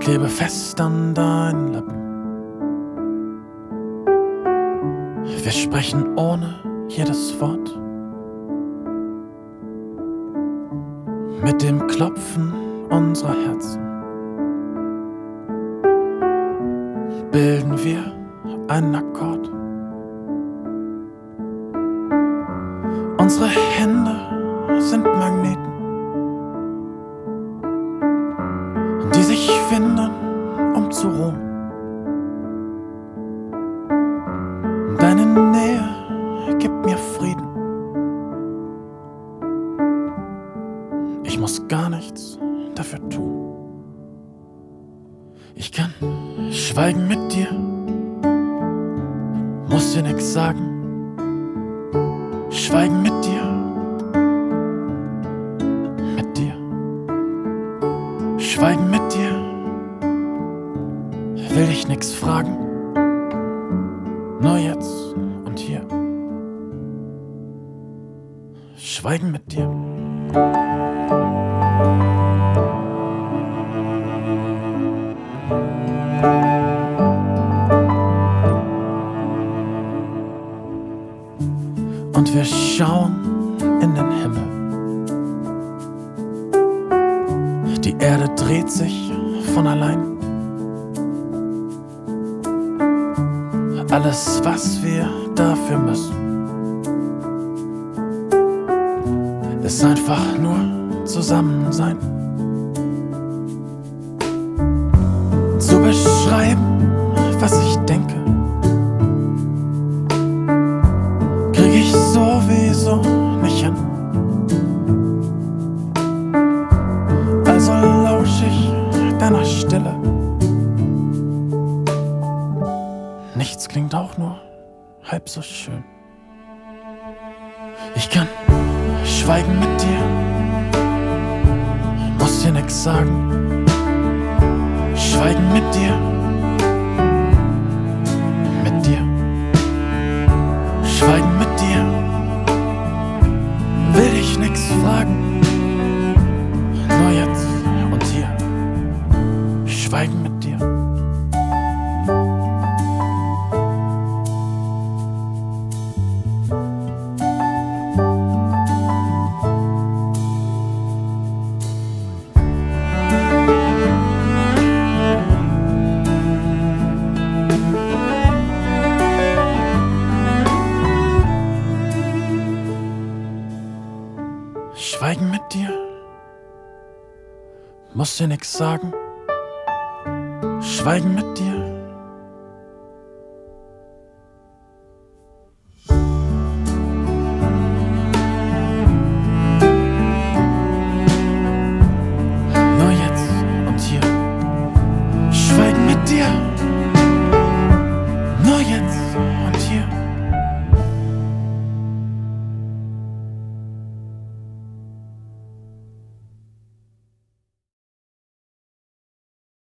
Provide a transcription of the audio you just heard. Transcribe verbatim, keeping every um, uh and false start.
klebe fest an deinen Lippen. Wir sprechen ohne jedes Wort. Mit dem Klopfen unserer Herzen bilden wir einen Akkord. Unsere Hände sind Magneten, die sich finden, um zu ruhen. Deine Nähe gibt mir Frieden. Ich muss gar nichts dafür tun. Ich kann schweigen mit dir, muss dir nix sagen. Schweigen mit dir, mit dir. Schweigen mit dir, will ich nix fragen. Nur jetzt und hier. Schweigen mit dir. Und wir schauen in den Himmel. Die Erde dreht sich von allein. Alles, was wir dafür müssen, ist einfach nur zusammen sein. Zu beschreiben, was ich denke, krieg ich sowieso nicht hin. Also lausch ich deiner Stille. Nichts klingt auch nur halb so schön. Ich kann schweigen mit dir, muss dir nix sagen. Schweigen mit dir, mit dir. Schweigen mit dir, will ich nix fragen. Nur jetzt und hier, schweigen mit dir. Schweigen mit dir, muss dir nix sagen. Schweigen mit dir. Nur jetzt und hier. Schweigen mit dir. Nur jetzt und hier.